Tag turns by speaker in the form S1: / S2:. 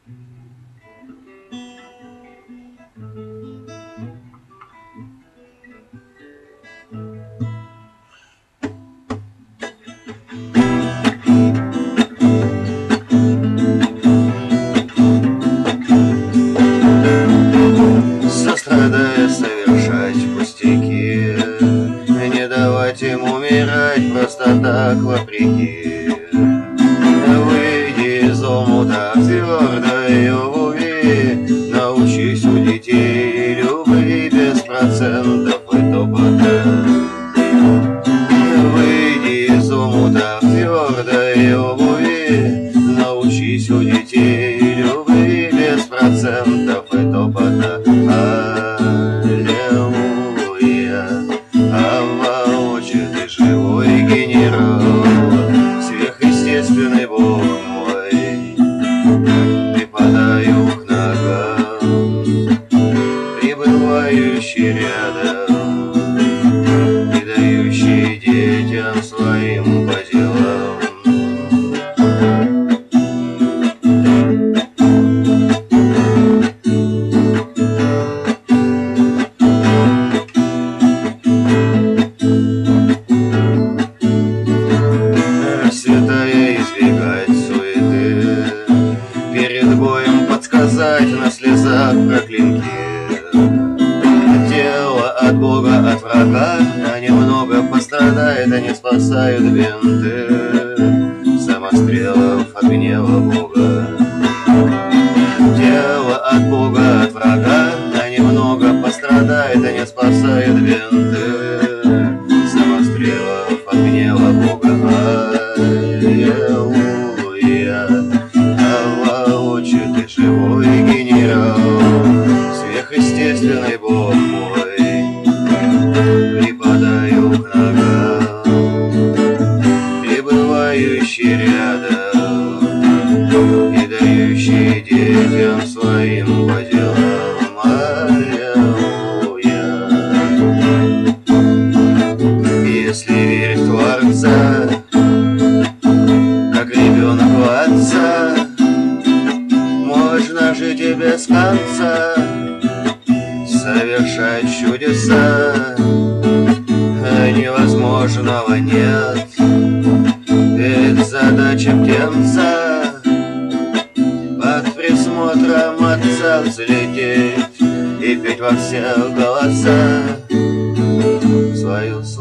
S1: Сострадая, совершать пустяки, не давать им умирать просто так вопреки. Выйди из омута в твердой обуви, научись у детей любви без процентов и топота. Выйди из омута в твердой обуви, научись у детей любви без процентов и топота. Аллилуйя, Авва, Отче, ты живой генерал, сверхъестественный Бог мой, припадаю к ногам, пребывающий рядом и дающий детям своим по делам. Святая, избегать суеты, перед боем подсказать на слезах проклинки. Тело от Бога, от врага, а немного пострадает, они спасают бинты самострелов от гнева Бога. Тело от Бога, от врага, а немного пострадает, они спасают бинты самострелов от гнева Бога. Аллилуйя, Авва, Отче, ты живой генерал, сверхъестественный Бог мой, припадаю к ногам, пребывающий рядом и дающий детям своим по делам. Аллилуйя. Если верить в Творца, как ребенок в отца, можно жить и без конца, совершать чудеса. Невозможного нет, ведь задача птенца под присмотром отца взлететь и петь во все голоса свою